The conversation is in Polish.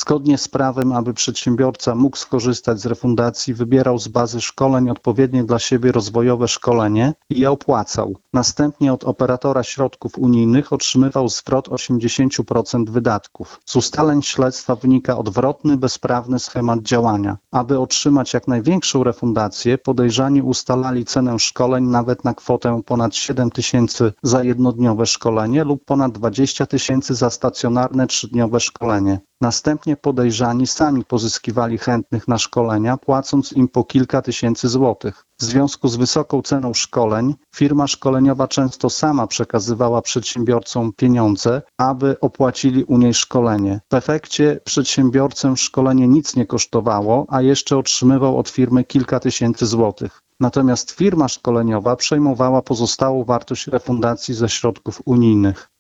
Zgodnie z prawem, aby przedsiębiorca mógł skorzystać z refundacji, wybierał z bazy szkoleń odpowiednie dla siebie rozwojowe szkolenie i je opłacał. Następnie od operatora środków unijnych otrzymywał zwrot 80% wydatków. Z ustaleń śledztwa wynika odwrotny, bezprawny schemat działania. Aby otrzymać jak największą refundację, podejrzani ustalali cenę szkoleń nawet na kwotę ponad 7 tysięcy za jednodniowe szkolenie lub ponad 20 tysięcy za stacjonarne 3-dniowe szkolenie. Następnie podejrzani sami pozyskiwali chętnych na szkolenia, płacąc im po kilka tysięcy złotych. W związku z wysoką ceną szkoleń, firma szkoleniowa często sama przekazywała przedsiębiorcom pieniądze, aby opłacili u niej szkolenie. W efekcie przedsiębiorcę szkolenie nic nie kosztowało, a jeszcze otrzymywał od firmy kilka tysięcy złotych. Natomiast firma szkoleniowa przejmowała pozostałą wartość refundacji ze środków unijnych.